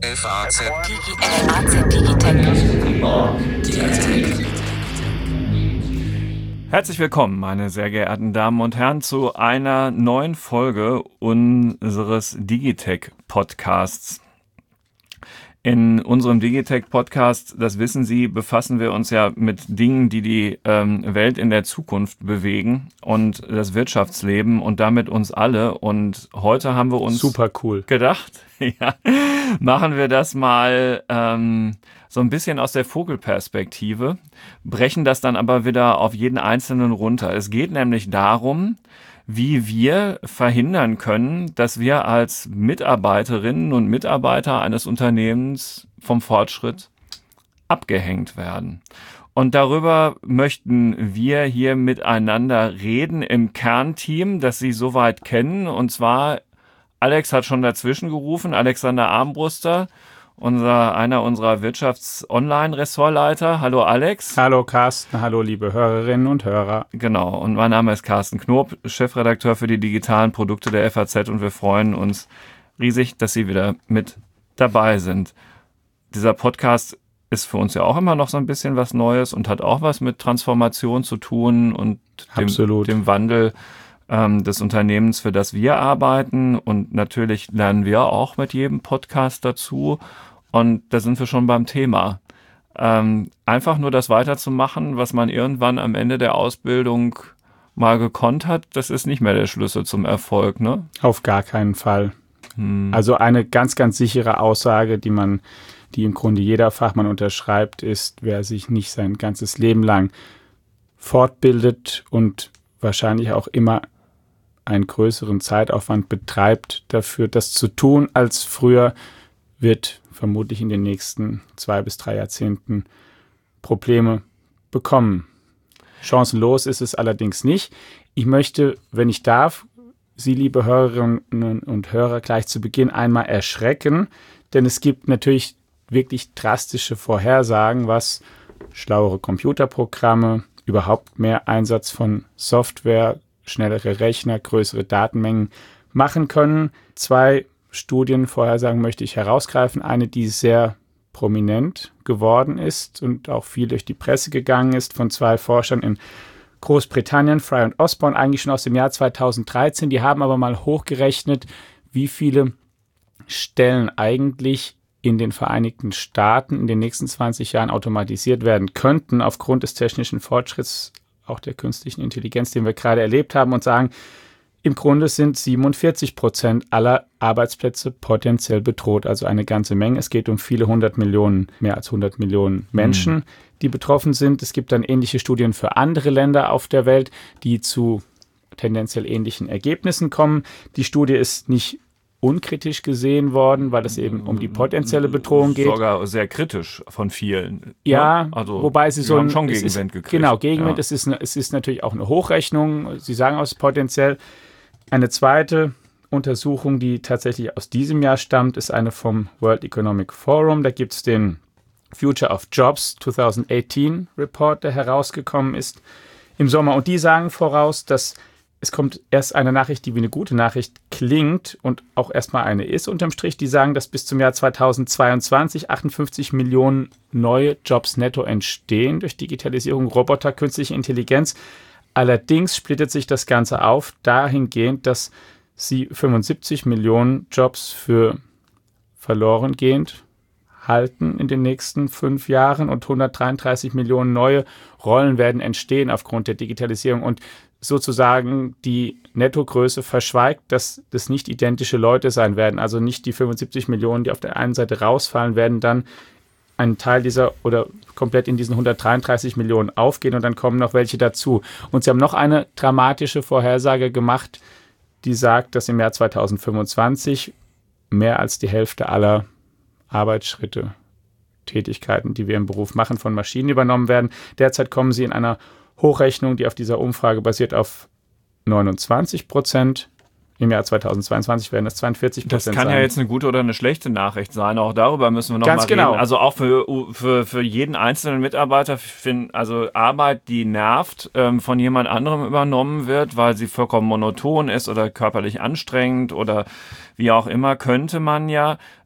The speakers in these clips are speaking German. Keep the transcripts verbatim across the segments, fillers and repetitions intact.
F A Z Digitech. Herzlich willkommen, meine sehr geehrten Damen und Herren, zu einer neuen Folge unseres Digitech-Podcasts. In unserem Digitech-Podcast, das wissen Sie, befassen wir uns ja mit Dingen, die die ähm, Welt in der Zukunft bewegen und das Wirtschaftsleben und damit uns alle. Und heute haben wir uns super cool gedacht, ja, machen wir das mal ähm, so ein bisschen aus der Vogelperspektive, brechen das dann aber wieder auf jeden Einzelnen runter. Es geht nämlich darum, wie wir verhindern können, dass wir als Mitarbeiterinnen und Mitarbeiter eines Unternehmens vom Fortschritt abgehängt werden. Und darüber möchten wir hier miteinander reden im Kernteam, das Sie soweit kennen. Und zwar, Alex hat schon dazwischen gerufen, Alexander Armbruster, unser, einer unserer Wirtschafts-Online-Ressortleiter. Hallo Alex. Hallo Carsten, hallo liebe Hörerinnen und Hörer. Genau, und mein Name ist Carsten Knob, Chefredakteur für die digitalen Produkte der F A Z, und wir freuen uns riesig, dass Sie wieder mit dabei sind. Dieser Podcast ist für uns ja auch immer noch so ein bisschen was Neues und hat auch was mit Transformation zu tun und dem, dem Wandel ähm, des Unternehmens, für das wir arbeiten. Und natürlich lernen wir auch mit jedem Podcast dazu. Und da sind wir schon beim Thema. Ähm, einfach nur das weiterzumachen, was man irgendwann am Ende der Ausbildung mal gekonnt hat, das ist nicht mehr der Schlüssel zum Erfolg, ne? Auf gar keinen Fall. Hm. Also eine ganz, ganz sichere Aussage, die man, die im Grunde jeder Fachmann unterschreibt, ist, wer sich nicht sein ganzes Leben lang fortbildet und wahrscheinlich auch immer einen größeren Zeitaufwand betreibt, dafür das zu tun als früher, wird vermutlich in den nächsten zwei bis drei Jahrzehnten Probleme bekommen. Chancenlos ist es allerdings nicht. Ich möchte, wenn ich darf, Sie, liebe Hörerinnen und Hörer, gleich zu Beginn einmal erschrecken, denn es gibt natürlich wirklich drastische Vorhersagen, was schlauere Computerprogramme, überhaupt mehr Einsatz von Software, schnellere Rechner, größere Datenmengen machen können. Zwei Studienvorhersagen möchte ich herausgreifen. Eine, die sehr prominent geworden ist und auch viel durch die Presse gegangen ist, von zwei Forschern in Großbritannien, Fry und Osborne, eigentlich schon aus dem Jahr zweitausenddreizehn. Die haben aber mal hochgerechnet, wie viele Stellen eigentlich in den Vereinigten Staaten in den nächsten zwanzig Jahren automatisiert werden könnten, aufgrund des technischen Fortschritts, auch der künstlichen Intelligenz, den wir gerade erlebt haben, und sagen, im Grunde sind siebenundvierzig Prozent aller Arbeitsplätze potenziell bedroht, also eine ganze Menge. Es geht um viele hundert Millionen, mehr als hundert Millionen Menschen, mhm. die betroffen sind. Es gibt dann ähnliche Studien für andere Länder auf der Welt, die zu tendenziell ähnlichen Ergebnissen kommen. Die Studie ist nicht unkritisch gesehen worden, weil es eben um die potenzielle Bedrohung geht. Sogar sehr kritisch von vielen. Ja, ne? Also wobei sie so haben schon Gegenwind ist, gekriegt. Genau, Gegenwind. Ja. Es ist, eine, es ist natürlich auch eine Hochrechnung. Sie sagen aus potenziell. Eine zweite Untersuchung, die tatsächlich aus diesem Jahr stammt, ist eine vom World Economic Forum. Da gibt es den Future of Jobs zwanzig achtzehn Report, der herausgekommen ist im Sommer. Und die sagen voraus, dass es kommt erst eine Nachricht, die wie eine gute Nachricht klingt und auch erstmal eine ist unterm Strich. Die sagen, dass bis zum Jahr zweitausendzweiundzwanzig achtundfünfzig Millionen neue Jobs netto entstehen durch Digitalisierung, Roboter, künstliche Intelligenz. Allerdings splittet sich das Ganze auf dahingehend, dass sie fünfundsiebzig Millionen Jobs für verlorengehend halten in den nächsten fünf Jahren und hundertdreiunddreißig Millionen neue Rollen werden entstehen aufgrund der Digitalisierung und sozusagen die Nettogröße verschweigt, dass das nicht identische Leute sein werden. Also nicht die fünfundsiebzig Millionen, die auf der einen Seite rausfallen, werden dann einen Teil dieser oder komplett in diesen hundertdreiunddreißig Millionen aufgehen und dann kommen noch welche dazu. Und sie haben noch eine dramatische Vorhersage gemacht, die sagt, dass im Jahr zweitausendfünfundzwanzig mehr als die Hälfte aller Arbeitsschritte, Tätigkeiten, die wir im Beruf machen, von Maschinen übernommen werden. Derzeit kommen sie in einer Hochrechnung, die auf dieser Umfrage basiert, auf neunundzwanzig Prozent. Im Jahr zweitausendzweiundzwanzig werden es zweiundvierzig Prozent sein. Das kann sein. Ja jetzt eine gute oder eine schlechte Nachricht sein. Auch darüber müssen wir noch Ganz mal genau. reden. Also auch für, für, für jeden einzelnen Mitarbeiter, find, also Arbeit, die nervt, ähm, von jemand anderem übernommen wird, weil sie vollkommen monoton ist oder körperlich anstrengend oder wie auch immer, könnte man ja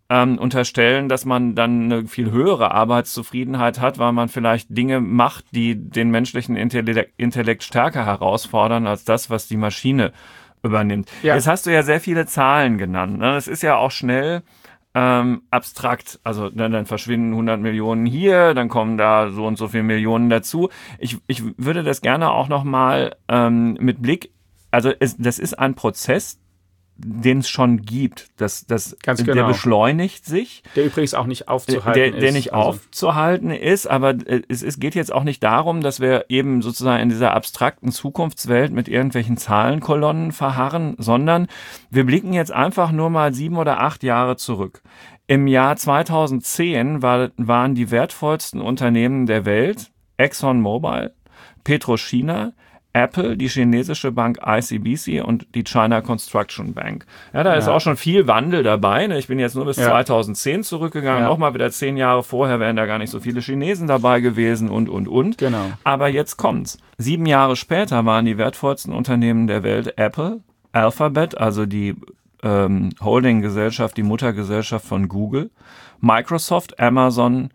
ähm, unterstellen, dass man dann eine viel höhere Arbeitszufriedenheit hat, weil man vielleicht Dinge macht, die den menschlichen Intellekt, Intellekt stärker herausfordern als das, was die Maschine übernimmt. Ja. Jetzt hast du ja sehr viele Zahlen genannt. Ne? Das ist ja auch schnell ähm, abstrakt. Also dann, dann verschwinden hundert Millionen hier, dann kommen da so und so viele Millionen dazu. Ich, ich würde das gerne auch nochmal ähm, mit Blick, also es, das ist ein Prozess, den es schon gibt. Das, das, Ganz genau. Der beschleunigt sich. Der übrigens auch nicht aufzuhalten der, ist. Der nicht also. aufzuhalten ist, aber es, es geht jetzt auch nicht darum, dass wir eben sozusagen in dieser abstrakten Zukunftswelt mit irgendwelchen Zahlenkolonnen verharren, sondern wir blicken jetzt einfach nur mal sieben oder acht Jahre zurück. Im Jahr zweitausendzehn war, waren die wertvollsten Unternehmen der Welt ExxonMobil, PetroChina, Apple, die chinesische Bank I C B C und die China Construction Bank. Ja, da ist ja. auch schon viel Wandel dabei. Ne? Ich bin jetzt nur bis ja. zweitauszehn zurückgegangen. Ja. Nochmal wieder zehn Jahre vorher wären da gar nicht so viele Chinesen dabei gewesen und, und, und. Genau. Aber jetzt kommt's. Sieben Jahre später waren die wertvollsten Unternehmen der Welt Apple, Alphabet, also die ähm, Holding-Gesellschaft, die Muttergesellschaft von Google, Microsoft, Amazon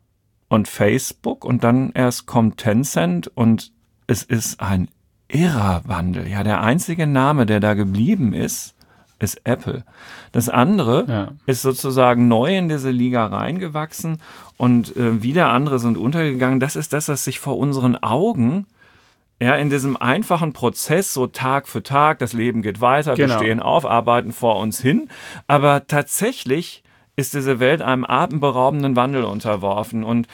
und Facebook. Und dann erst kommt Tencent und es ist ein irrer Wandel. Ja, der einzige Name, der da geblieben ist, ist Apple. Das andere ja. ist sozusagen neu in diese Liga reingewachsen und äh, wieder andere sind untergegangen. Das ist das, was sich vor unseren Augen ja in diesem einfachen Prozess so Tag für Tag, das Leben geht weiter, genau. wir stehen auf, arbeiten vor uns hin. Aber tatsächlich ist diese Welt einem atemberaubenden Wandel unterworfen und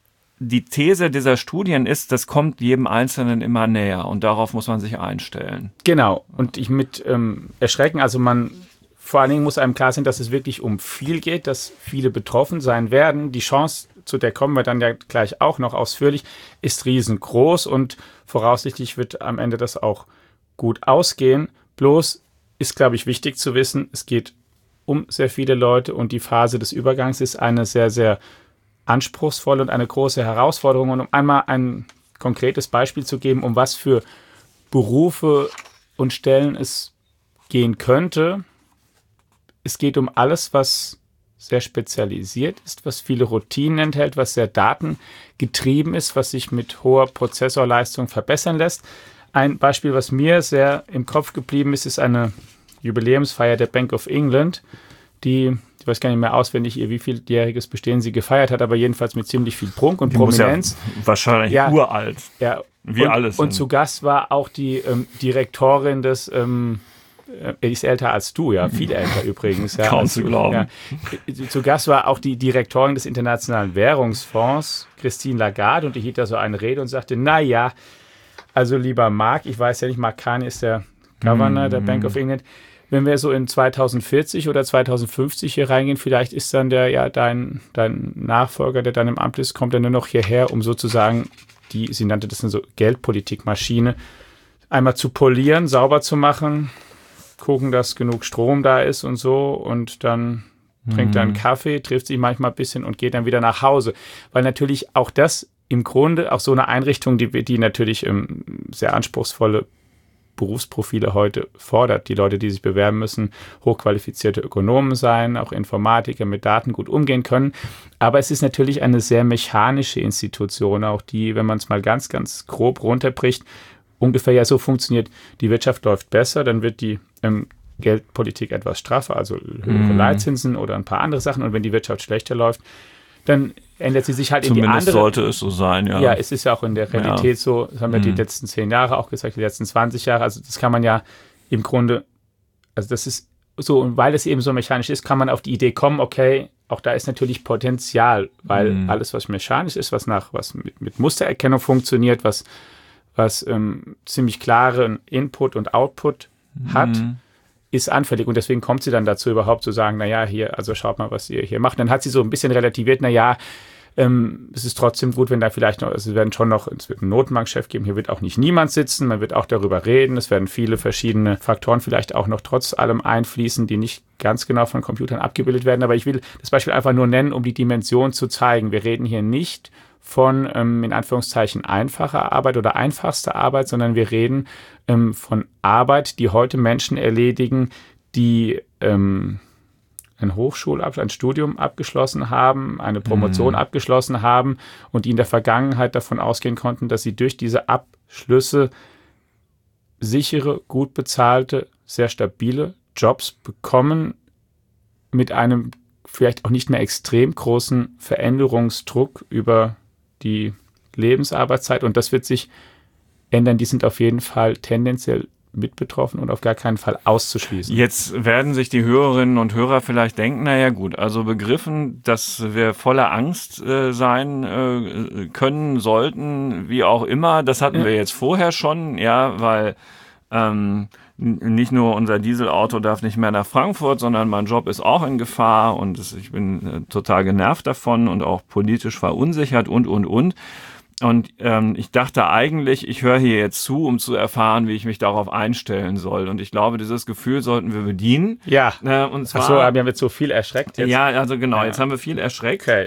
die These dieser Studien ist, das kommt jedem Einzelnen immer näher und darauf muss man sich einstellen. Genau. Und ich mit ähm, Erschrecken, also man, vor allen Dingen muss einem klar sein, dass es wirklich um viel geht, dass viele betroffen sein werden. Die Chance, zu der kommen wir dann ja gleich auch noch ausführlich, ist riesengroß und voraussichtlich wird am Ende das auch gut ausgehen. Bloß ist, glaube ich, wichtig zu wissen, es geht um sehr viele Leute und die Phase des Übergangs ist eine sehr, sehr anspruchsvoll und eine große Herausforderung. Und um einmal ein konkretes Beispiel zu geben, um was für Berufe und Stellen es gehen könnte. Es geht um alles, was sehr spezialisiert ist, was viele Routinen enthält, was sehr datengetrieben ist, was sich mit hoher Prozessorleistung verbessern lässt. Ein Beispiel, was mir sehr im Kopf geblieben ist, ist eine Jubiläumsfeier der Bank of England, die, ich weiß gar nicht mehr auswendig, ihr wievieltjähriges Bestehen sie gefeiert hat, aber jedenfalls mit ziemlich viel Prunk und die Prominenz. Muss ja wahrscheinlich ja, uralt. Ja, wie und, alles. Und zu Gast war auch die ähm, Direktorin des, ähm, die ist älter als du, ja, viel älter übrigens. Ja, Kaum zu glauben. Ja. Zu Gast war auch die Direktorin des Internationalen Währungsfonds, Christine Lagarde, und die hielt da so eine Rede und sagte, naja, also lieber Mark, ich weiß ja nicht, Mark Carney ist der Governor mm. der Bank of England. Wenn wir so in zweitausendvierzig oder zweitausendfünfzig hier reingehen, vielleicht ist dann der, ja, dein, dein Nachfolger, der dann im Amt ist, kommt dann nur noch hierher, um sozusagen die, sie nannte das eine so Geldpolitikmaschine, einmal zu polieren, sauber zu machen, gucken, dass genug Strom da ist und so und dann mhm. trinkt er einen Kaffee, trifft sich manchmal ein bisschen und geht dann wieder nach Hause. Weil natürlich auch das im Grunde, auch so eine Einrichtung, die, die natürlich ähm, sehr anspruchsvolle Berufsprofile heute fordert. Die Leute, die sich bewerben müssen, hochqualifizierte Ökonomen sein, auch Informatiker mit Daten gut umgehen können. Aber es ist natürlich eine sehr mechanische Institution, auch die, wenn man es mal ganz, ganz grob runterbricht, ungefähr ja so funktioniert, die Wirtschaft läuft besser, dann wird die ähm, Geldpolitik etwas straffer, also höhere mm. Leitzinsen oder ein paar andere Sachen. Und wenn die Wirtschaft schlechter läuft, dann ändert sie sich halt Zumindest in die andere. Sollte es so sein, ja. Ja, es ist ja auch in der Realität ja. so, das haben wir mhm. die letzten zehn Jahre auch gesagt, die letzten zwanzig Jahre, also das kann man ja im Grunde, also das ist so, und weil es eben so mechanisch ist, kann man auf die Idee kommen, okay, auch da ist natürlich Potenzial, weil mhm. alles, was mechanisch ist, was nach, was mit, mit Mustererkennung funktioniert, was, was ähm, ziemlich klaren Input und Output mhm. hat, ist anfällig und deswegen kommt sie dann dazu überhaupt zu sagen, naja, hier, also schaut mal, was ihr hier macht. Dann hat sie so ein bisschen relativiert, naja, ähm, es ist trotzdem gut, wenn da vielleicht noch, also es werden schon noch, es wird einen Notenbankchef geben, hier wird auch nicht niemand sitzen, man wird auch darüber reden, es werden viele verschiedene Faktoren vielleicht auch noch trotz allem einfließen, die nicht ganz genau von Computern abgebildet werden, aber ich will das Beispiel einfach nur nennen, um die Dimension zu zeigen. Wir reden hier nicht von, ähm, in Anführungszeichen, einfacher Arbeit oder einfachster Arbeit, sondern wir reden ähm, von Arbeit, die heute Menschen erledigen, die ähm, einen Hochschulabschluss, ein Studium abgeschlossen haben, eine Promotion mhm. abgeschlossen haben und die in der Vergangenheit davon ausgehen konnten, dass sie durch diese Abschlüsse sichere, gut bezahlte, sehr stabile Jobs bekommen mit einem vielleicht auch nicht mehr extrem großen Veränderungsdruck über die Lebensarbeitszeit. Und das wird sich ändern. Die sind auf jeden Fall tendenziell mit betroffen und auf gar keinen Fall auszuschließen. Jetzt werden sich die Hörerinnen und Hörer vielleicht denken, naja gut, also begriffen, dass wir voller Angst äh, sein äh, können, sollten, wie auch immer, das hatten ja. wir jetzt vorher schon, ja, weil ähm, nicht nur unser Dieselauto darf nicht mehr nach Frankfurt, sondern mein Job ist auch in Gefahr und das, ich bin äh, total genervt davon und auch politisch verunsichert und, und, und. Und ähm, ich dachte eigentlich, ich höre hier jetzt zu, um zu erfahren, wie ich mich darauf einstellen soll. Und ich glaube, dieses Gefühl sollten wir bedienen. Ja. Äh, und zwar, Ach so, haben wir jetzt so viel erschreckt jetzt? Ja, also genau, ja. jetzt haben wir viel erschreckt. Okay.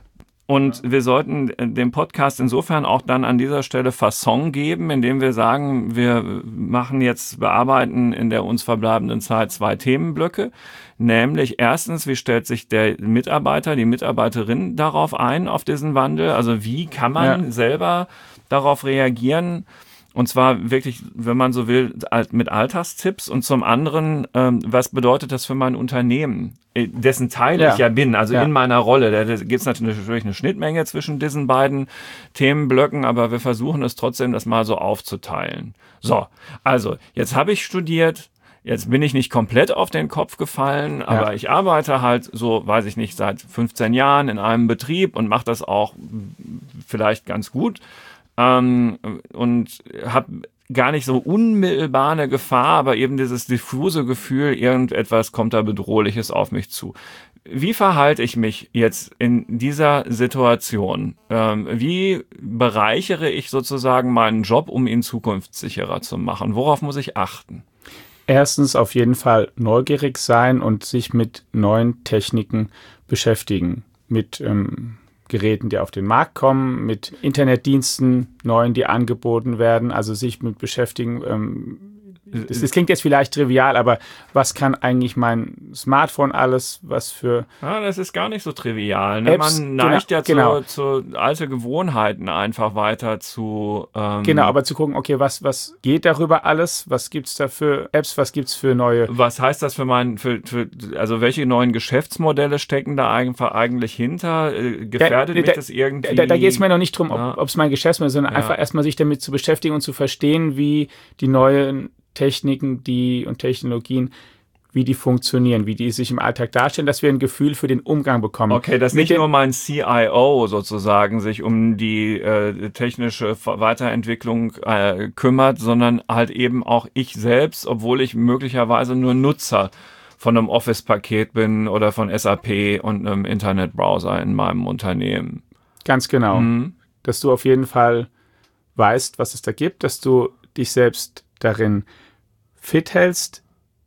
Und wir sollten dem Podcast insofern auch dann an dieser Stelle Fasson geben, indem wir sagen, wir machen jetzt, bearbeiten in der uns verbleibenden Zeit zwei Themenblöcke. Nämlich erstens, wie stellt sich der Mitarbeiter, die Mitarbeiterin darauf ein, auf diesen Wandel? Also wie kann man ja. selber darauf reagieren? Und zwar wirklich, wenn man so will, mit Alltagstipps. Und zum anderen, ähm, was bedeutet das für mein Unternehmen, dessen Teil ja. ich ja bin, also ja. in meiner Rolle. Da, da gibt es natürlich eine Schnittmenge zwischen diesen beiden Themenblöcken, aber wir versuchen es trotzdem, das mal so aufzuteilen. So, also, jetzt habe ich studiert. Jetzt bin ich nicht komplett auf den Kopf gefallen, aber ja. ich arbeite halt so, weiß ich nicht, seit fünfzehn Jahren in einem Betrieb und mache das auch vielleicht ganz gut. Ähm, und habe gar nicht so unmittelbar eine Gefahr, aber eben dieses diffuse Gefühl, irgendetwas kommt da Bedrohliches auf mich zu. Wie verhalte ich mich jetzt in dieser Situation? Ähm, wie bereichere ich sozusagen meinen Job, um ihn zukunftssicherer zu machen? Worauf muss ich achten? Erstens auf jeden Fall neugierig sein und sich mit neuen Techniken beschäftigen, mit ähm Geräten, die auf den Markt kommen, mit Internetdiensten, neuen, die angeboten werden, also sich mit beschäftigen. Ähm, das, das klingt jetzt vielleicht trivial, aber was kann eigentlich mein Smartphone alles, was für... Ja, das ist gar nicht so trivial. Ne? Apps, man neigt genau, ja zu, genau. zu alte Gewohnheiten einfach weiter zu... Ähm genau, aber zu gucken, okay, was, was geht darüber alles? Was gibt es da für Apps? Was gibt es für neue... Was heißt das für mein... Für, für, also welche neuen Geschäftsmodelle stecken da einfach eigentlich hinter? Gefährdet da, mich da, das irgendwie? Da, da geht es mir noch nicht drum, ja. ob es mein Geschäftsmodell ist, sondern ja. einfach erstmal sich damit zu beschäftigen und zu verstehen, wie die neuen Techniken, die und Technologien, wie die funktionieren, wie die sich im Alltag darstellen, dass wir ein Gefühl für den Umgang bekommen. Okay, dass nicht nur mein C I O sozusagen sich um die äh, technische Weiterentwicklung äh, kümmert, sondern halt eben auch ich selbst, obwohl ich möglicherweise nur Nutzer von einem Office-Paket bin oder von S A P und einem Internetbrowser in meinem Unternehmen. Ganz genau. Mhm. Dass du auf jeden Fall weißt, was es da gibt, dass du dich selbst darin fit hältst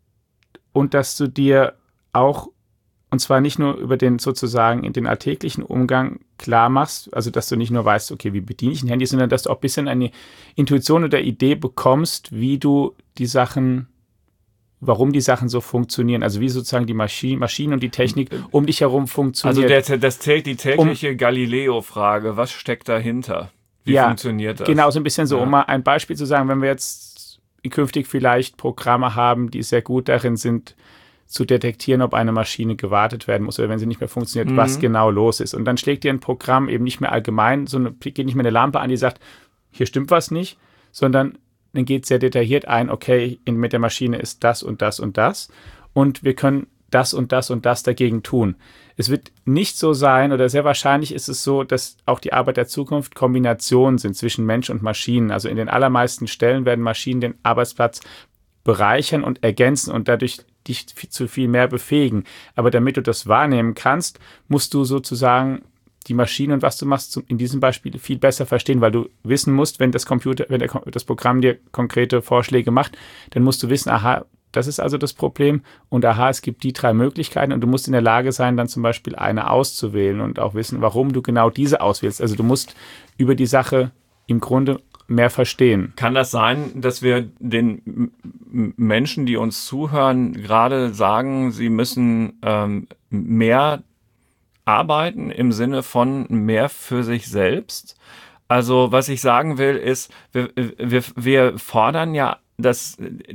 und dass du dir auch, und zwar nicht nur über den sozusagen in den alltäglichen Umgang klar machst, also dass du nicht nur weißt, okay, wie bediene ich ein Handy, sondern dass du auch ein bisschen eine Intuition oder Idee bekommst, wie du die Sachen, warum die Sachen so funktionieren, also wie sozusagen die Maschine, Maschinen und die Technik um dich herum funktioniert. Also der, das zählt die tägliche um, Galileo-Frage, was steckt dahinter? Wie ja, funktioniert das? Genau, so ein bisschen so, ja. um mal ein Beispiel zu sagen, wenn wir jetzt künftig vielleicht Programme haben, die sehr gut darin sind, zu detektieren, ob eine Maschine gewartet werden muss oder wenn sie nicht mehr funktioniert, mhm. was genau los ist. Und dann schlägt dir ein Programm eben nicht mehr allgemein, so eine, geht nicht mehr eine Lampe an, die sagt, hier stimmt was nicht, sondern dann geht sehr detailliert ein, okay, in, mit der Maschine ist das und das und das und wir können das und das und das dagegen tun. Es wird nicht so sein oder sehr wahrscheinlich ist es so, dass auch die Arbeit der Zukunft Kombinationen sind zwischen Mensch und Maschinen. Also in den allermeisten Stellen werden Maschinen den Arbeitsplatz bereichern und ergänzen und dadurch dich zu viel mehr befähigen. Aber damit du das wahrnehmen kannst, musst du sozusagen die Maschine und was du machst in diesem Beispiel viel besser verstehen, weil du wissen musst, wenn das Computer, wenn der, das Programm dir konkrete Vorschläge macht, dann musst du wissen, aha, das ist also das Problem und aha, es gibt die drei Möglichkeiten und du musst in der Lage sein, dann zum Beispiel eine auszuwählen und auch wissen, warum du genau diese auswählst. Also du musst über die Sache im Grunde mehr verstehen. Kann das sein, dass wir den Menschen, die uns zuhören, gerade sagen, sie müssen ähm, mehr arbeiten im Sinne von mehr für sich selbst? Also was ich sagen will, ist, wir, wir, wir fordern ja, dass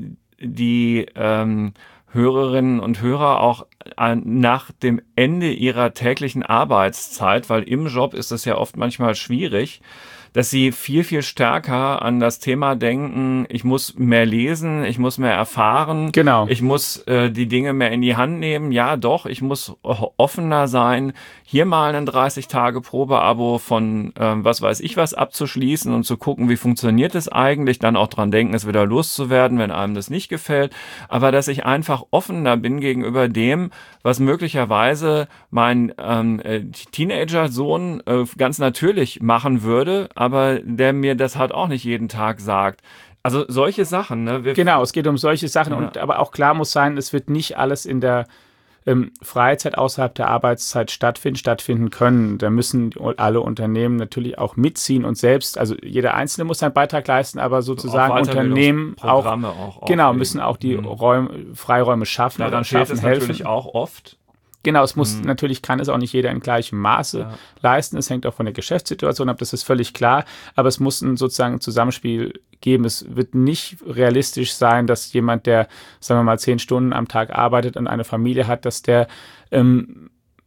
die ähm, Hörerinnen und Hörer auch nach dem Ende ihrer täglichen Arbeitszeit, weil im Job ist es ja oft manchmal schwierig, dass sie viel, viel stärker an das Thema denken, ich muss mehr lesen, ich muss mehr erfahren, genau. ich muss äh, die Dinge mehr in die Hand nehmen. Ja, doch, ich muss offener sein, hier mal ein dreißig-Tage-Probeabo von ähm, was weiß ich was abzuschließen und zu gucken, wie funktioniert es eigentlich, dann auch dran denken, es wieder loszuwerden, wenn einem das nicht gefällt. Aber dass ich einfach offener bin gegenüber dem, was möglicherweise mein ähm, Teenager-Sohn äh, ganz natürlich machen würde, aber der mir das halt auch nicht jeden Tag sagt. Also solche Sachen. Ne? Wir genau, es geht um solche Sachen. Ja. Und aber auch klar muss sein, es wird nicht alles in der ähm, Freizeit außerhalb der Arbeitszeit stattfinden, stattfinden können. Da müssen alle Unternehmen natürlich auch mitziehen und selbst, also jeder Einzelne muss seinen Beitrag leisten, aber sozusagen auch Unternehmen auch, auch genau, müssen auch die mhm. Räume, Freiräume schaffen. Daran oder schaffen, es helfen. Natürlich auch oft. Genau, es muss hm. natürlich kann es auch nicht jeder in gleichem Maße ja. leisten. Es hängt auch von der Geschäftssituation ab, das ist völlig klar. Aber es muss ein sozusagen ein Zusammenspiel geben. Es wird nicht realistisch sein, dass jemand, der, sagen wir mal, zehn Stunden am Tag arbeitet und eine Familie hat, dass der ähm,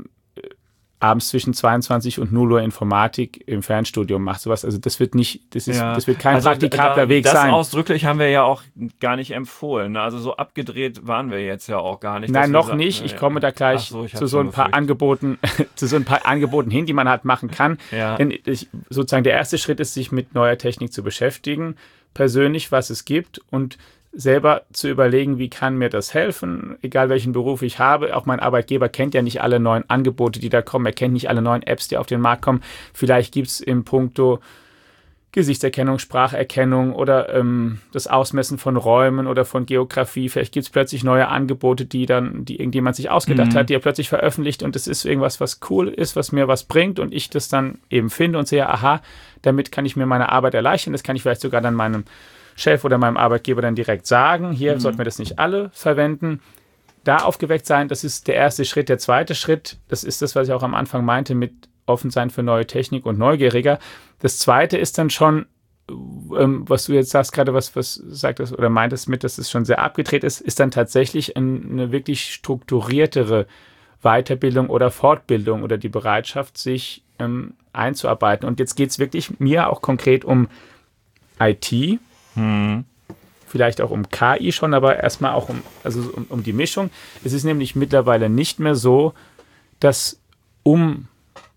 abends zwischen zweiundzwanzig und null Uhr Informatik im Fernstudium macht. Sowas. Also das wird nicht, das ist, ja. das wird kein also praktikabler da, Weg das sein. Das ausdrücklich haben wir ja auch gar nicht empfohlen. Also so abgedreht waren wir jetzt ja auch gar nicht. Nein, noch sagen, nicht. Ich komme da gleich so, zu so ein paar Angeboten, zu so ein paar Angeboten hin, die man halt machen kann. Ja. Denn ich, sozusagen der erste Schritt ist, sich mit neuer Technik zu beschäftigen, persönlich, was es gibt und selber zu überlegen, wie kann mir das helfen, egal welchen Beruf ich habe. Auch mein Arbeitgeber kennt ja nicht alle neuen Angebote, die da kommen. Er kennt nicht alle neuen Apps, die auf den Markt kommen. Vielleicht gibt es im Punkto Gesichtserkennung, Spracherkennung oder ähm, das Ausmessen von Räumen oder von Geografie. Vielleicht gibt es plötzlich neue Angebote, die dann, die irgendjemand sich ausgedacht mhm. hat, die er plötzlich veröffentlicht und das ist irgendwas, was cool ist, was mir was bringt und ich das dann eben finde und sehe, aha, damit kann ich mir meine Arbeit erleichtern. Das kann ich vielleicht sogar dann meinem Chef oder meinem Arbeitgeber dann direkt sagen, hier mhm. sollten wir das nicht alle verwenden. Da aufgeweckt sein, das ist der erste Schritt. Der zweite Schritt, das ist das, was ich auch am Anfang meinte, mit offen sein für neue Technik und neugieriger. Das zweite ist dann schon, ähm, was du jetzt sagst, gerade was, was sagtest oder meintest mit, dass es schon sehr abgedreht ist, ist dann tatsächlich ein, eine wirklich strukturiertere Weiterbildung oder Fortbildung oder die Bereitschaft, sich ähm, einzuarbeiten. Und jetzt geht es wirklich mir auch konkret um I T, Hm. vielleicht auch um K I schon, aber erstmal auch um, also um, um die Mischung. Es ist nämlich mittlerweile nicht mehr so, dass um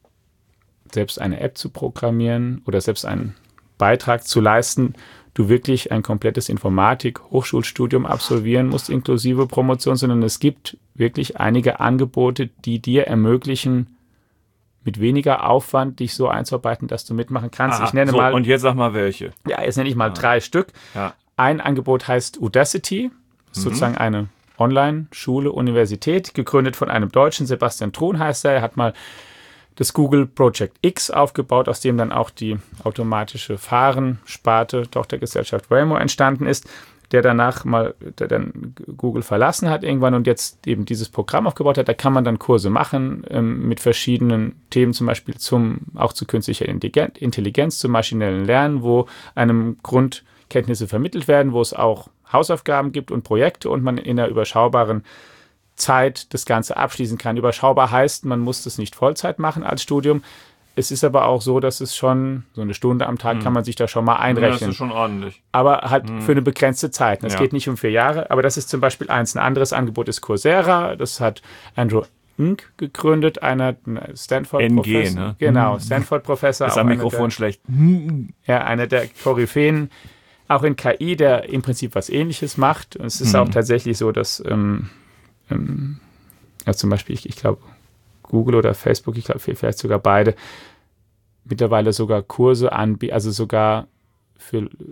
selbst eine App zu programmieren oder selbst einen Beitrag zu leisten, du wirklich ein komplettes Informatik-Hochschulstudium absolvieren musst, inklusive Promotion, sondern es gibt wirklich einige Angebote, die dir ermöglichen, mit weniger Aufwand dich so einzuarbeiten, dass du mitmachen kannst. Aha, ich nenne so, mal. Und jetzt sag mal welche. Ja, jetzt nenne ich mal ah. drei Stück. Ja. Ein Angebot heißt Udacity, mhm. sozusagen eine Online-Schule, Universität, gegründet von einem Deutschen, Sebastian Truhn heißt er. Er hat mal das Google Project X aufgebaut, aus dem dann auch die automatische Fahren-Sparte Tochtergesellschaft Waymo entstanden ist, der danach mal, der dann Google verlassen hat irgendwann und jetzt eben dieses Programm aufgebaut hat. Da kann man dann Kurse machen ähm, mit verschiedenen Themen, zum Beispiel zum, auch zu künstlicher Intelligenz, zum maschinellen Lernen, wo einem Grundkenntnisse vermittelt werden, wo es auch Hausaufgaben gibt und Projekte und man in einer überschaubaren Zeit das Ganze abschließen kann. Überschaubar heißt, man muss das nicht Vollzeit machen als Studium. Es ist aber auch so, dass es schon, so eine Stunde am Tag hm. kann man sich da schon mal einrechnen. Ja, das ist schon ordentlich. Aber halt hm. für eine begrenzte Zeit. Es ja. geht nicht um vier Jahre, aber das ist zum Beispiel eins. Ein anderes Angebot ist Coursera. Das hat Andrew Ng gegründet, einer Stanford-Professor. N G, ne? Genau, Stanford-Professor. Ist am Mikrofon der, schlecht. Ja, einer der Koryphäen, auch in K I, der im Prinzip was Ähnliches macht. Und es ist hm. auch tatsächlich so, dass ähm, ähm, ja, zum Beispiel, ich, ich glaube, Google oder Facebook, ich glaube vielleicht sogar beide, mittlerweile sogar Kurse anbieten, also sogar für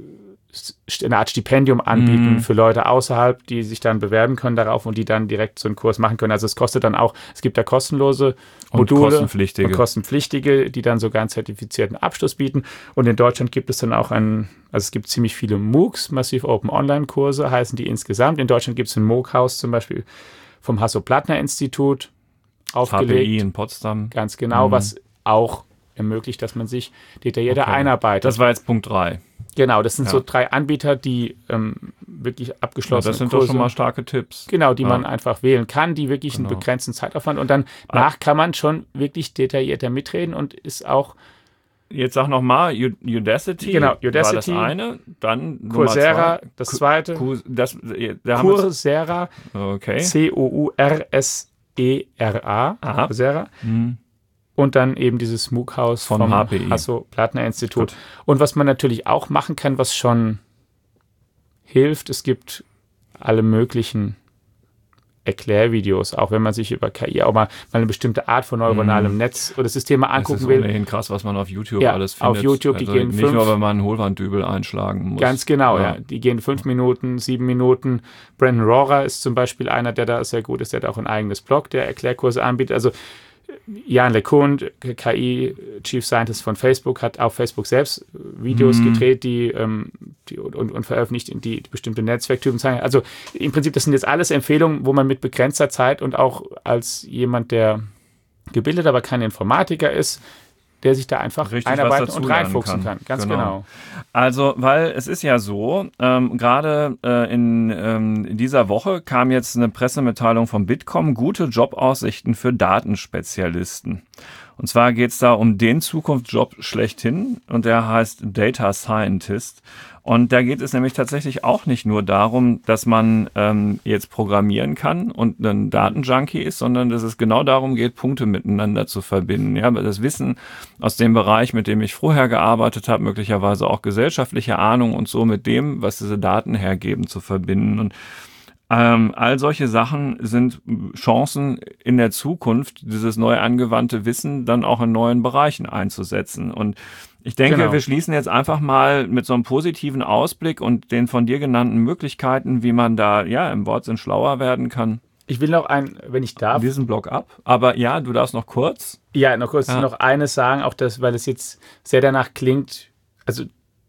eine Art Stipendium anbieten Mhm. für Leute außerhalb, die sich dann bewerben können darauf und die dann direkt so einen Kurs machen können. Also es kostet dann auch, es gibt da kostenlose Und Module kostenpflichtige. und kostenpflichtige, die dann sogar einen zertifizierten Abschluss bieten. Und in Deutschland gibt es dann auch einen, also es gibt ziemlich viele MOOCs, Massive Open Online Kurse heißen die insgesamt. In Deutschland gibt es ein MOOC-Haus zum Beispiel vom Hasso-Plattner-Institut aufgelegt. H P I in Potsdam. Ganz genau, Mhm. was auch ermöglicht, dass man sich detaillierter Okay. einarbeitet. Das war jetzt Punkt drei. Genau, das sind Ja. so drei Anbieter, die ähm, wirklich Ja, abgeschlossene das sind Kurse, doch schon mal starke Tipps. genau, die Ja. man einfach wählen kann, die wirklich Genau. einen begrenzten Zeitaufwand und dann Ah. nach kann man schon wirklich detaillierter mitreden und ist auch Jetzt sag noch mal, U- Udacity, Genau, war Udacity, das eine, dann Nummer Coursera, zwei. das Ku- zweite, Ku- das, da haben wir Coursera, okay. C O U R S E R A, Aha. Coursera. Hm. Und dann eben dieses MOOC-Haus Vom vom H P I. Hasso-Plattner-Institut. Gut. Und was man natürlich auch machen kann, was schon hilft, es gibt alle möglichen Erklärvideos, auch wenn man sich über K I auch mal, mal eine bestimmte Art von neuronalem Mhm. Netz oder System mal Das angucken ist will. ohnehin krass, was man auf YouTube Ja, alles auf findet. YouTube, die also gehen nicht fünf- nur, wenn man einen Hohlwanddübel einschlagen muss. Ganz genau, ja. Ja. Die gehen fünf Minuten, sieben Minuten. Brandon Rohrer ist zum Beispiel einer, der da sehr gut ist. Der hat auch ein eigenes Blog, der Erklärkurse anbietet. Also Jan LeCun, K I-Chief Scientist von Facebook, hat auf Facebook selbst Videos Mhm. gedreht, die, ähm, die und, und veröffentlicht, die, die bestimmte Netzwerktypen zeigen. Also im Prinzip, das sind jetzt alles Empfehlungen, wo man mit begrenzter Zeit und auch als jemand, der gebildet, aber kein Informatiker ist, der sich da einfach Richtig was einarbeiten und dazulernen reinfuchsen kann. kann. Ganz Genau. genau. Also, weil es ist ja so, ähm, gerade äh, in, ähm, in dieser Woche kam jetzt eine Pressemitteilung vom Bitkom, gute Jobaussichten für Datenspezialisten. Und zwar geht es da um den Zukunftsjob schlechthin und der heißt Data Scientist. Und da geht es nämlich tatsächlich auch nicht nur darum, dass man ähm, jetzt programmieren kann und ein Datenjunkie ist, sondern dass es genau darum geht, Punkte miteinander zu verbinden. Ja, das Wissen aus dem Bereich, mit dem ich vorher gearbeitet habe, möglicherweise auch gesellschaftliche Ahnung und so mit dem, was diese Daten hergeben, zu verbinden. Und Ähm, all solche Sachen sind Chancen in der Zukunft, dieses neu angewandte Wissen dann auch in neuen Bereichen einzusetzen. Und ich denke, Genau. wir schließen jetzt einfach mal mit so einem positiven Ausblick und den von dir genannten Möglichkeiten, wie man da ja im Wortsinn schlauer werden kann, Ich will noch ein, wenn ich darf, diesen Blog ab. Aber ja, du darfst noch kurz. ja, noch kurz Ja. noch eines sagen, auch das, weil es jetzt sehr danach klingt, also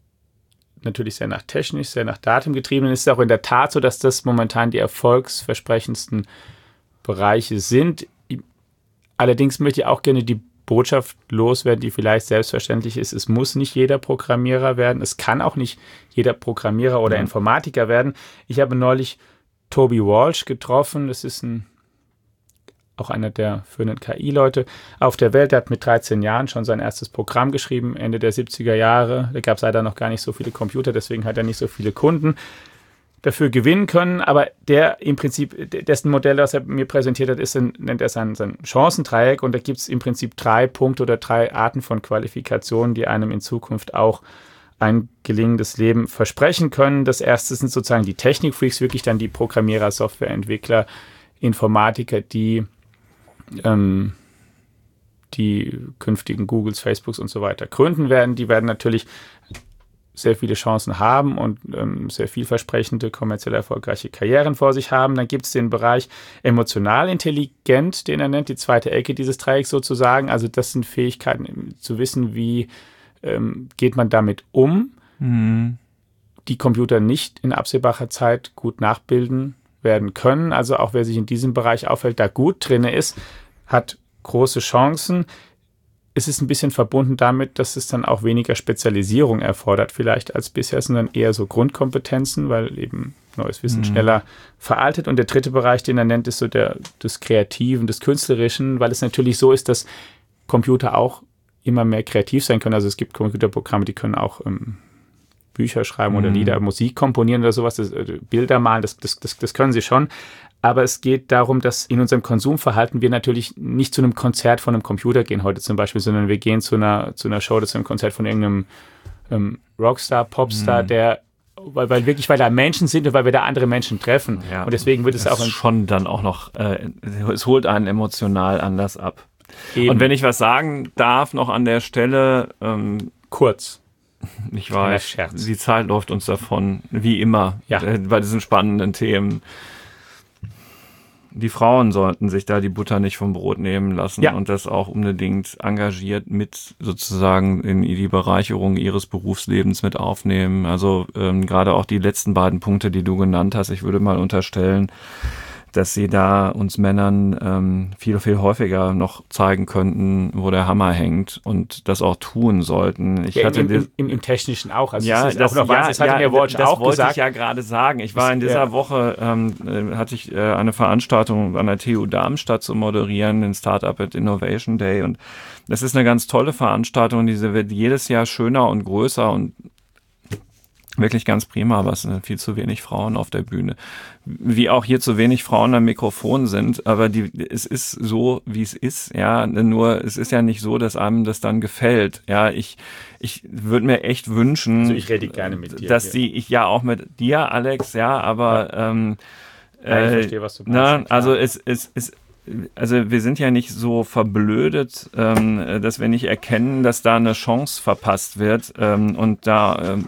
natürlich sehr nach technisch, sehr nach datengetrieben, ist es auch in der Tat so, dass das momentan die erfolgsversprechendsten Bereiche sind. Allerdings möchte ich auch gerne die Botschaft loswerden, die vielleicht selbstverständlich ist. Es muss nicht jeder Programmierer werden. Es kann auch nicht jeder Programmierer oder Ja. Informatiker werden. Ich habe neulich Toby Walsh getroffen. Das ist ein auch einer der führenden K I-Leute auf der Welt. Der hat mit dreizehn Jahren schon sein erstes Programm geschrieben, Ende der siebziger Jahre. Da gab es leider noch gar nicht so viele Computer, deswegen hat er nicht so viele Kunden dafür gewinnen können. Aber der im Prinzip, dessen Modell, das er mir präsentiert hat, ist ein, nennt er sein, sein Chancendreieck. Und da gibt es im Prinzip drei Punkte oder drei Arten von Qualifikationen, die einem in Zukunft auch ein gelingendes Leben versprechen können. Das erste sind sozusagen die Technikfreaks, wirklich dann die Programmierer, Softwareentwickler, Informatiker, die ähm, die künftigen Googles, Facebooks und so weiter gründen werden. Die werden natürlich sehr viele Chancen haben und ähm, sehr vielversprechende, kommerziell erfolgreiche Karrieren vor sich haben. Dann gibt es den Bereich emotional intelligent, den er nennt, die zweite Ecke dieses Dreiecks sozusagen. Also das sind Fähigkeiten zu wissen, wie ähm, geht man damit um, Mhm. die Computer nicht in absehbarer Zeit gut nachbilden werden können. Also auch wer sich in diesem Bereich aufhält, da gut drin ist, hat große Chancen. Es ist ein bisschen verbunden damit, dass es dann auch weniger Spezialisierung erfordert vielleicht als bisher, sondern eher so Grundkompetenzen, weil eben neues Wissen Mhm. schneller veraltet. Und der dritte Bereich, den er nennt, ist so der des Kreativen, des Künstlerischen, weil es natürlich so ist, dass Computer auch immer mehr kreativ sein können. Also es gibt Computerprogramme, die können auch ähm, Bücher schreiben oder Mhm. Lieder, Musik komponieren oder sowas, das, äh, Bilder malen, das, das, das, das können sie schon. Aber es geht darum, dass in unserem Konsumverhalten wir natürlich nicht zu einem Konzert von einem Computer gehen heute zum Beispiel, sondern wir gehen zu einer, zu einer Show oder zu einem Konzert von irgendeinem ähm, Rockstar, Popstar, Mhm. der, weil, weil wirklich, weil da Menschen sind und weil wir da andere Menschen treffen. Ja. Und deswegen wird es Das auch ist ein, schon dann auch noch, äh, es holt einen emotional anders ab. eben Und wenn ich was sagen darf noch an der Stelle, ähm, kurz. Ich weiß, die Zeit läuft uns davon, wie immer, ja. äh, bei diesen spannenden Themen. Die Frauen sollten sich da die Butter nicht vom Brot nehmen lassen ja. und das auch unbedingt engagiert mit sozusagen in die Bereicherung ihres Berufslebens mit aufnehmen. Also ähm, gerade auch die letzten beiden Punkte, die du genannt hast, ich würde mal unterstellen, dass sie da uns Männern ähm, viel, viel häufiger noch zeigen könnten, wo der Hammer hängt und das auch tun sollten. Ich ja, hatte im, im, im, im Technischen auch. Also ja, das, ist das, auch noch ja, das hatte ja, mir Walsh das auch wollte gesagt. ich ja gerade sagen. Ich war in dieser ja. Woche, ähm, hatte ich äh, eine Veranstaltung an der T U Darmstadt zu moderieren, den Startup at Innovation Day, und das ist eine ganz tolle Veranstaltung, diese wird jedes Jahr schöner und größer und wirklich ganz prima, aber es sind viel zu wenig Frauen auf der Bühne. Wie auch hier zu wenig Frauen am Mikrofon sind, aber die, es ist so, wie es ist, ja, nur es ist ja nicht so, dass einem das dann gefällt, ja, ich, ich würde mir echt wünschen, also ich rede gerne mit dir, dass die, ich ja auch mit dir, Alex, ja, aber, ja. ähm, ja, ich verstehe, was du meinst. Na, also es, es, es, also wir sind ja nicht so verblödet, ähm, dass wir nicht erkennen, dass da eine Chance verpasst wird, ähm, und da, ähm,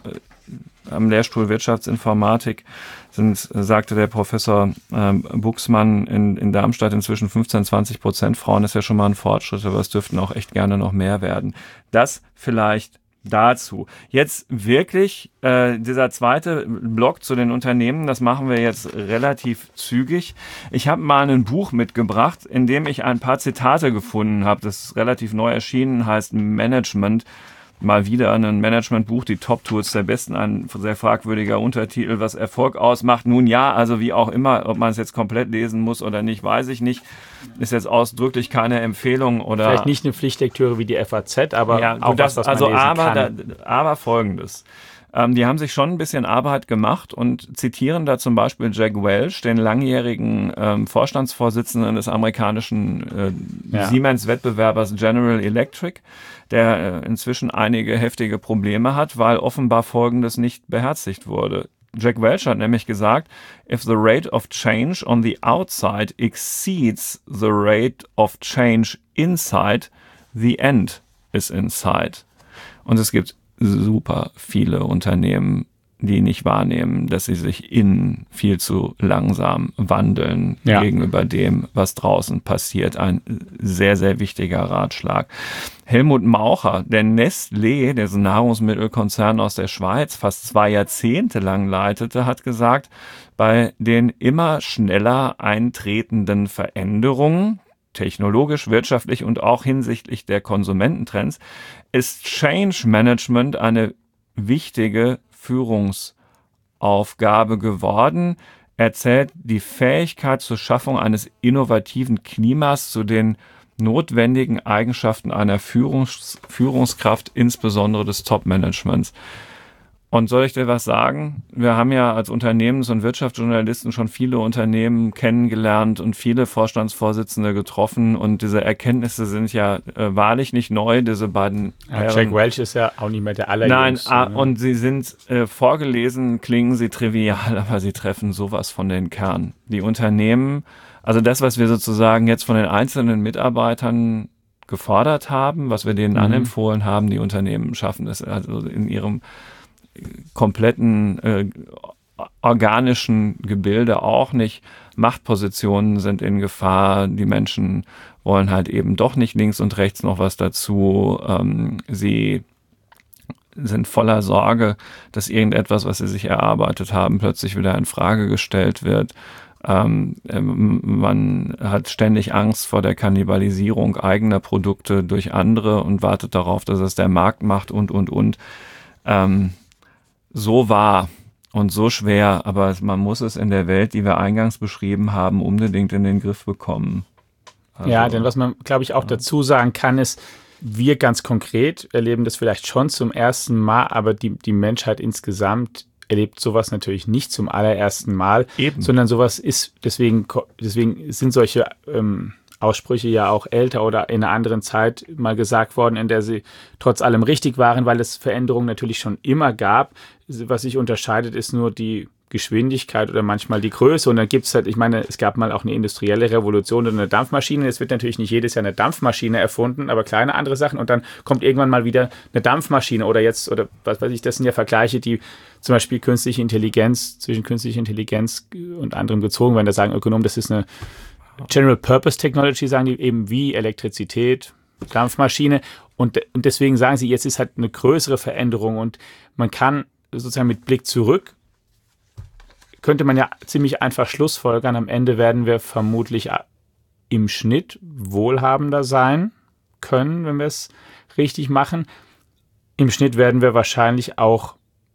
am Lehrstuhl Wirtschaftsinformatik sind, sagte der Professor ähm, Buxmann in, in Darmstadt, inzwischen fünfzehn, zwanzig Prozent Frauen, ist ja schon mal ein Fortschritt, aber es dürften auch echt gerne noch mehr werden. Das vielleicht dazu. Jetzt wirklich äh, dieser zweite Block zu den Unternehmen, das machen wir jetzt relativ zügig. Ich habe mal ein Buch mitgebracht, in dem ich ein paar Zitate gefunden habe. Das ist relativ neu erschienen, heißt Management. Mal wieder ein Managementbuch, die Top-Tools der Besten, ein sehr fragwürdiger Untertitel, was Erfolg ausmacht. Nun ja, also wie auch immer, ob man es jetzt komplett lesen muss oder nicht, weiß ich nicht. Ist jetzt ausdrücklich keine Empfehlung oder... Vielleicht nicht eine Pflichtlektüre wie die F A Z, aber ja, auch das, was, was man also lesen aber, kann. Da, aber Folgendes. Ähm, die haben sich schon ein bisschen Arbeit gemacht und zitieren da zum Beispiel Jack Welch, den langjährigen ähm, Vorstandsvorsitzenden des amerikanischen äh, ja. Siemens-Wettbewerbers General Electric, der äh, inzwischen einige heftige Probleme hat, weil offenbar Folgendes nicht beherzigt wurde. Jack Welch hat nämlich gesagt, if the rate of change on the outside exceeds the rate of change inside, the end is inside. Und es gibt super viele Unternehmen, die nicht wahrnehmen, dass sie sich innen viel zu langsam wandeln ja. gegenüber dem, was draußen passiert. Ein sehr, sehr wichtiger Ratschlag. Helmut Maucher, der Nestlé, der Nahrungsmittelkonzern aus der Schweiz, fast zwei Jahrzehnte lang leitete, hat gesagt, bei den immer schneller eintretenden Veränderungen, technologisch, wirtschaftlich und auch hinsichtlich der Konsumententrends, ist Change Management eine wichtige Führungsaufgabe geworden. Er zählt die Fähigkeit zur Schaffung eines innovativen Klimas zu den notwendigen Eigenschaften einer Führungs- Führungskraft, insbesondere des Top-Managements. Und soll ich dir was sagen? Wir haben ja als Unternehmens- und Wirtschaftsjournalisten schon viele Unternehmen kennengelernt und viele Vorstandsvorsitzende getroffen. Und diese Erkenntnisse sind ja äh, wahrlich nicht neu, diese beiden ja, Jack Welch ist ja auch nicht mehr der allerjüngste. Nein, ne? Und sie sind äh, vorgelesen, klingen sie trivial, aber sie treffen sowas von den Kern. Die Unternehmen, also das, was wir sozusagen jetzt von den einzelnen Mitarbeitern gefordert haben, was wir denen mhm. anempfohlen haben, die Unternehmen schaffen es also in ihrem kompletten äh, organischen Gebilde auch nicht. Machtpositionen sind in Gefahr. Die Menschen wollen halt eben doch nicht links und rechts noch was dazu. Ähm, sie sind voller Sorge, dass irgendetwas, was sie sich erarbeitet haben, plötzlich wieder in Frage gestellt wird. Ähm, man hat ständig Angst vor der Kannibalisierung eigener Produkte durch andere und wartet darauf, dass es der Markt macht und, und, und. Ähm, so wahr und so schwer, aber man muss es in der Welt, die wir eingangs beschrieben haben, unbedingt in den Griff bekommen. Also, ja, denn was man, glaube ich, auch ja. dazu sagen kann, ist, wir ganz konkret erleben das vielleicht schon zum ersten Mal, aber die, die Menschheit insgesamt erlebt sowas natürlich nicht zum allerersten Mal, Eben. sondern sowas ist, deswegen, deswegen sind solche ähm, Aussprüche ja auch älter oder in einer anderen Zeit mal gesagt worden, in der sie trotz allem richtig waren, weil es Veränderungen natürlich schon immer gab. Was sich unterscheidet, ist nur die Geschwindigkeit oder manchmal die Größe. Und dann gibt es halt, ich meine, es gab mal auch eine industrielle Revolution oder eine Dampfmaschine. Es wird natürlich nicht jedes Jahr eine Dampfmaschine erfunden, aber kleine andere Sachen. Und dann kommt irgendwann mal wieder eine Dampfmaschine oder jetzt, oder was weiß ich, das sind ja Vergleiche, die zum Beispiel künstliche Intelligenz, zwischen künstlicher Intelligenz und anderem gezogen werden. Da sagen Ökonomen, das ist eine General Purpose Technology, sagen die eben wie Elektrizität, Dampfmaschine. Und, und deswegen sagen sie, jetzt ist halt eine größere Veränderung und man kann sozusagen mit Blick zurück könnte man ja ziemlich einfach schlussfolgern, am Ende werden wir vermutlich im Schnitt wohlhabender sein können, wenn wir es richtig machen. Im Schnitt werden wir wahrscheinlich auch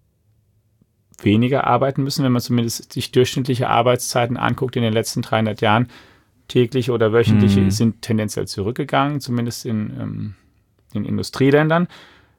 weniger arbeiten müssen, wenn man zumindest sich durchschnittliche Arbeitszeiten anguckt in den letzten dreihundert Jahren. Tägliche oder wöchentliche mhm. sind tendenziell zurückgegangen, zumindest in, ähm, in Industrieländern.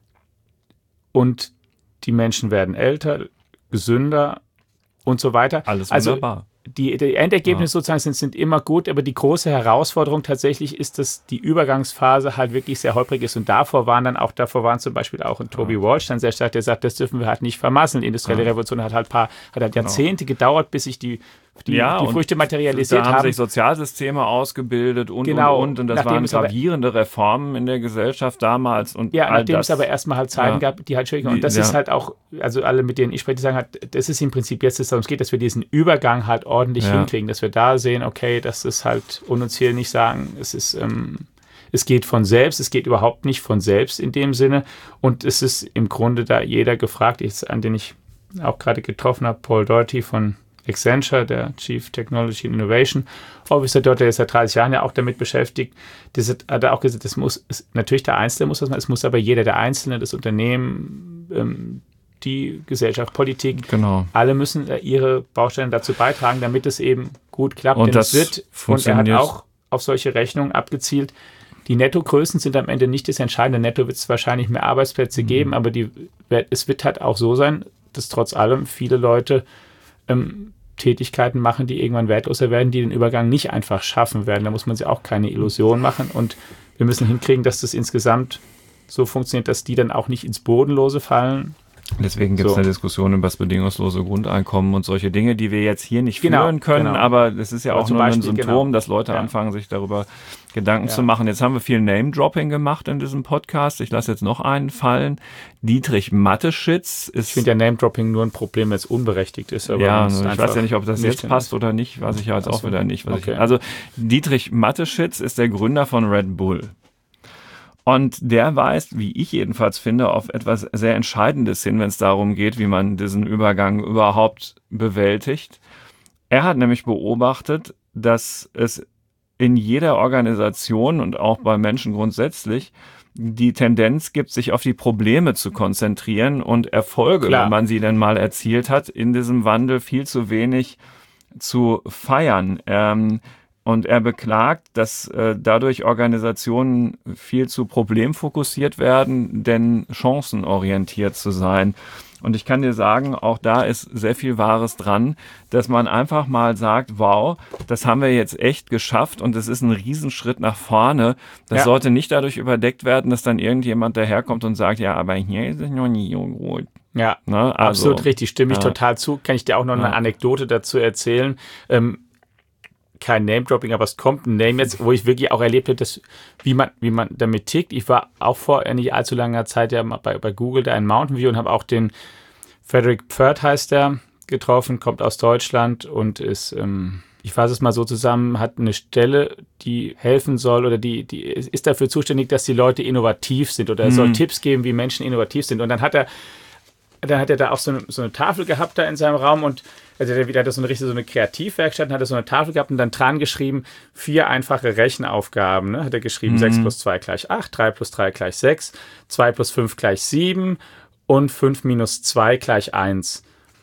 Und die Menschen werden älter, gesünder, und so weiter. Alles also wunderbar. Die, die Endergebnisse ja. sozusagen sind, sind immer gut, aber die große Herausforderung tatsächlich ist, dass die Übergangsphase halt wirklich sehr holprig ist. Und davor waren dann auch, davor waren zum Beispiel auch ein Toby ja. Walsh dann sehr stark, der sagt, das dürfen wir halt nicht vermasseln. Die industrielle ja. Revolution hat halt paar, hat halt Jahrzehnte genau. gedauert, bis sich die, die, ja, die Früchte materialisiert haben. Da haben sich Sozialsysteme ausgebildet und, genau. und, und. Und das waren gravierende Reformen in der Gesellschaft damals. Und ja, all nachdem das, es aber erstmal halt Zeiten ja. gab, die halt schwierig waren. Und das ja. ist halt auch, also alle, mit denen ich spreche, die sagen halt, das ist im Prinzip jetzt, dass es darum geht, dass wir diesen Übergang halt ordentlich ja. hinkriegen, dass wir da sehen, okay, das ist halt, und uns hier nicht sagen, es ist, ähm, es geht von selbst, es geht überhaupt nicht von selbst in dem Sinne. Und es ist im Grunde da jeder gefragt, ich, an den ich auch gerade getroffen habe, Paul Doherty von Accenture, der Chief Technology and Innovation Officer dort, der ist seit dreißig Jahren ja auch damit beschäftigt. Das hat, hat er auch gesagt, das muss, es, natürlich der Einzelne muss das machen, es muss aber jeder, der Einzelne, das Unternehmen, ähm, die Gesellschaft, Politik, genau. alle müssen äh, ihre Bausteine dazu beitragen, damit es eben gut klappt. Und Denn das es wird, und er hat auch auf solche Rechnungen abgezielt. Die Nettogrößen sind am Ende nicht das Entscheidende. Netto wird es wahrscheinlich mehr Arbeitsplätze mhm. geben, aber die, es wird halt auch so sein, dass trotz allem viele Leute ähm, Tätigkeiten machen, die irgendwann wertloser werden, die den Übergang nicht einfach schaffen werden. Da muss man sich auch keine Illusion machen und wir müssen hinkriegen, dass das insgesamt so funktioniert, dass die dann auch nicht ins Bodenlose fallen. Deswegen gibt es so. eine Diskussion über das bedingungslose Grundeinkommen und solche Dinge, die wir jetzt hier nicht genau, führen können, genau. aber das ist ja aber auch nur Beispiel, ein Symptom, genau. dass Leute ja. anfangen, sich darüber Gedanken ja. zu machen. Jetzt haben wir viel Name-Dropping gemacht in diesem Podcast. Ich lasse jetzt noch einen fallen. Dietrich Mateschitz ist... Ich finde ja Name-Dropping nur ein Problem, wenn es unberechtigt ist. Aber ja, ich weiß ja nicht, ob das jetzt passt ist. oder nicht, weiß ich ja jetzt also, auch wieder nicht. Was okay. ich, also Dietrich Mateschitz ist der Gründer von Red Bull. Und der weist, wie ich jedenfalls finde, auf etwas sehr Entscheidendes hin, wenn es darum geht, wie man diesen Übergang überhaupt bewältigt. Er hat nämlich beobachtet, dass es in jeder Organisation und auch bei Menschen grundsätzlich die Tendenz gibt, sich auf die Probleme zu konzentrieren und Erfolge, Klar. wenn man sie denn mal erzielt hat, in diesem Wandel viel zu wenig zu feiern. Ähm, Und er beklagt, dass äh, dadurch Organisationen viel zu problemfokussiert werden, denn chancenorientiert zu sein. Und ich kann dir sagen, auch da ist sehr viel Wahres dran, dass man einfach mal sagt, wow, das haben wir jetzt echt geschafft und es ist ein Riesenschritt nach vorne. Das ja. sollte nicht dadurch überdeckt werden, dass dann irgendjemand daherkommt und sagt, ja, aber hier ist es noch nie so gut. Ja, ne? also, absolut richtig, stimme ich ja. total zu. Kann ich dir auch noch eine ja. Anekdote dazu erzählen? Ähm, kein Name-Dropping, aber es kommt ein Name jetzt, wo ich wirklich auch erlebt habe, dass, wie man, wie man damit tickt. Ich war auch vor nicht allzu langer Zeit ja bei, bei Google da in Mountain View und habe auch den Frederick Pferd heißt der, getroffen, kommt aus Deutschland und ist, ähm, ich fasse es mal so zusammen, hat eine Stelle, die helfen soll oder die, die ist dafür zuständig, dass die Leute innovativ sind oder er soll Mhm. Tipps geben, wie Menschen innovativ sind. Und dann hat er Dann hat er da auch so eine, so eine Tafel gehabt da in seinem Raum und also der, der hat so eine richtige so eine Kreativwerkstatt und hat er so eine Tafel gehabt und dann dran geschrieben, vier einfache Rechenaufgaben. Ne? Hat er geschrieben, Mhm. sechs plus zwei gleich acht, drei plus drei gleich sechs, zwei plus fünf gleich sieben und fünf minus zwei gleich eins.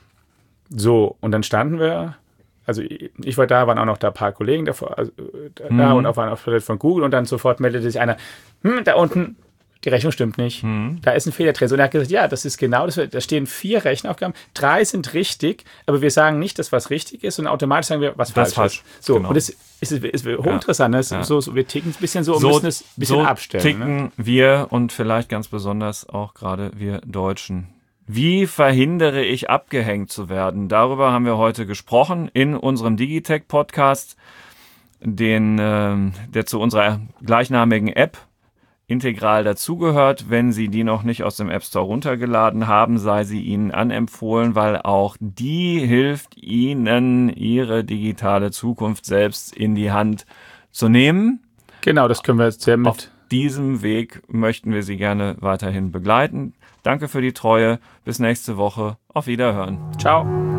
So, und dann standen wir, also ich, ich war da, waren auch noch da ein paar Kollegen davor, also, da Mhm. und auch waren auch von Google und dann sofort meldete sich einer, hm, da unten die Rechnung stimmt nicht. Mhm. Da ist ein Fehler drin. Und er hat gesagt, ja, das ist genau das. Da stehen vier Rechenaufgaben. Drei sind richtig, aber wir sagen nicht, dass was richtig ist, sondern automatisch sagen wir, was Das falsch falsch, ist. So, genau. und das ist, ist, ist hochinteressant. Das Ja. so, so, wir ticken ein bisschen so und So- müssen es ein bisschen so abstellen. ticken Ne? wir und vielleicht ganz besonders auch gerade wir Deutschen. Wie verhindere ich, abgehängt zu werden? Darüber haben wir heute gesprochen in unserem Digitech-Podcast, den, äh, der zu unserer gleichnamigen App integral dazugehört. Wenn Sie die noch nicht aus dem App Store runtergeladen haben, sei sie Ihnen anempfohlen, weil auch die hilft Ihnen, Ihre digitale Zukunft selbst in die Hand zu nehmen. Genau, das können wir jetzt sehr mit. Auf diesem Weg möchten wir Sie gerne weiterhin begleiten. Danke für die Treue. Bis nächste Woche. Auf Wiederhören. Ciao.